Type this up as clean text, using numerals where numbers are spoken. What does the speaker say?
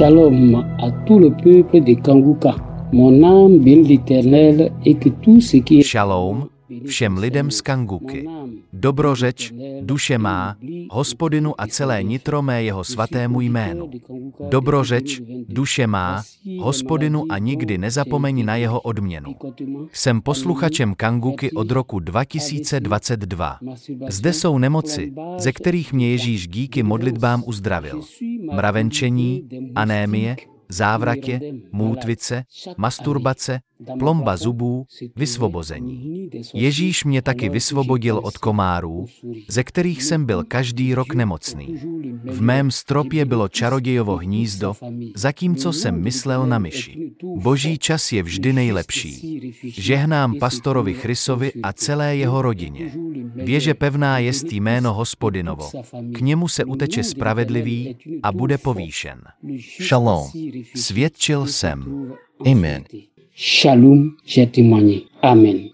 Shalom à tout le peuple de Kanguka. Mon âme bénit l'Éternel et que tout ce qui est... Šalom všem lidem z Kanguky. Dobrořeč, duše má, Hospodinu a celé nitro mé jeho svatému jménu. Dobrořeč, duše má, Hospodinu a nikdy nezapomeň na jeho odměnu. Jsem posluchačem Kanguky od roku 2022. Zde jsou nemoci, ze kterých mě Ježíš díky modlitbám uzdravil. Mravenčení, anémie, závratě, můtvice, masturbace, plomba zubů, vysvobození. Ježíš mě taky vysvobodil od komárů, ze kterých jsem byl každý rok nemocný. V mém stropě bylo čarodějovo hnízdo, zatímco jsem myslel na myši. Boží čas je vždy nejlepší. Žehnám pastorovi Chrysovi a celé jeho rodině. Věže pevná jest jméno Hospodinovo. K němu se uteče spravedlivý a bude povýšen. Shalom. Svědčil jsem. Amen. Shalom, j'ai témoigné. Amen.